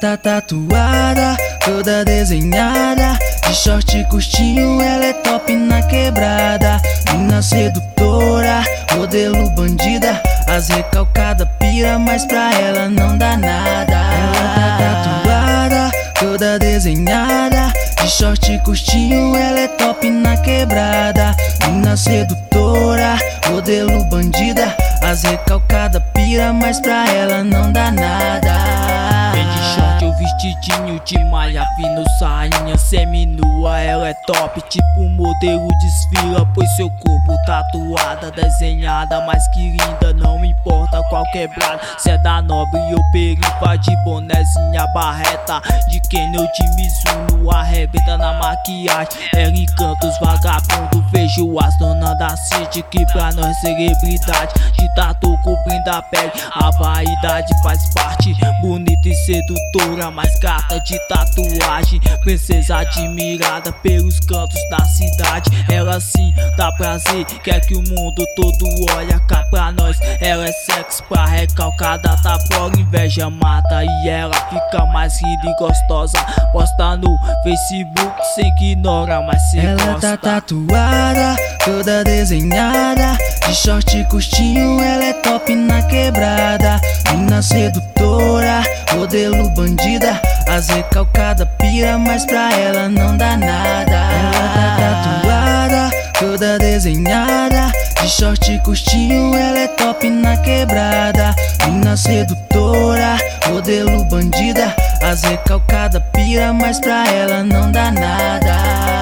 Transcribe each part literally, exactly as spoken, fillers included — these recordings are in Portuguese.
tá tatuada, toda desenhada, de short curtinho, ela é top na quebrada. Mina sedutora, modelo bandida, as recalcada pira, mas pra ela não dá nada. Ela tá tatuada, toda desenhada, de short curtinho, ela é top na quebrada. Mina sedutora, modelo bandida, as recalcada pira, mas pra ela não dá nada. Vem de short ou vestidinho de malha fino, sainha seminua, ela é top, tipo modelo desfila, pois seu corpo tatuada, desenhada, mas que linda, não me importa qual quebrada. Cê é da nobre ou perifa, de bonezinha barreta, de Kenel de Mizuno, arrebenta na maquiagem, ela encanta os vagabundos, vejo as donas da city, que pra nós celebridade, de tatu cobrindo a pele, a vaidade faz parte, bonita e sedutora, mas gata de tatuagem, princesa admirada pelos cantos da cidade. Ela sim dá prazer, quer que o mundo todo olha cá pra nós. Ela é sexy pra recalcada, tá fora, inveja mata, e ela fica mais linda e gostosa. Posta no Facebook, cê ignora, mas cê ela gosta. Ela tá tatuada, toda desenhada, de short curtinho, ela é top na quebrada. Mina sedutora, modelo bandida, as recalcada pira, mas pra ela não dá nada. Ela tá tatuada, toda desenhada, de short curtinho, ela é top na quebrada. Mina sedutora, modelo bandida, as recalcada pira, mas pra ela não dá nada.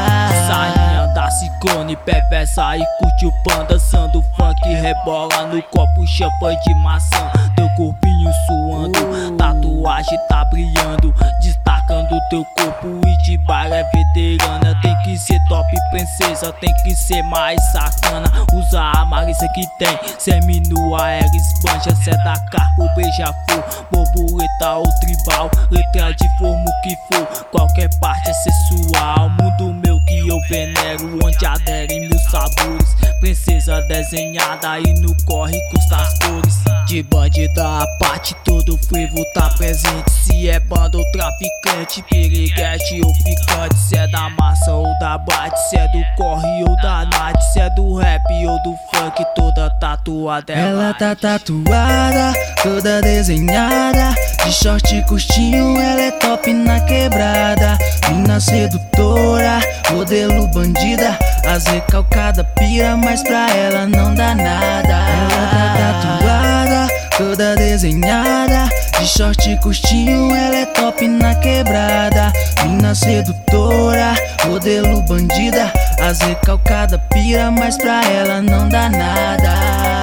Sainha da Ciclone, perversa e curte o pan, dançando funk, rebola no copo, champanhe de maçã, teu corpinho suando, tatuagem tá brilhando, destacando teu corpo, e de baile é veterana. Tem que ser top princesa, tem que ser mais sacana, usa a malícia que tem, seminua, ela esbanja, cê é da carpo, beija-flor, borboleta ou tribal, letra de forma o que for, qualquer parte é sensual. Mundo meu que eu venero, onde aderem mil sabores, princesa desenhada e no corre custa as cores. De bandida a parte, todo frevo tá presente, se é banda ou traficante, piriguete ou ficante, se é da massa ou da bate, se é do corre ou da night, se é do rap ou do funk, toda tatuada é ela light. Tá tatuada, toda desenhada, de short curtinho, ela é top na quebrada. Mina sedutora, modelo bandida, as recalcada pira, mas pra ela não dá nada. Ela tá tatuada, toda desenhada, de short curtinho, ela é top na quebrada. Mina sedutora, modelo bandida, as recalcada pira, mas pra ela não dá nada.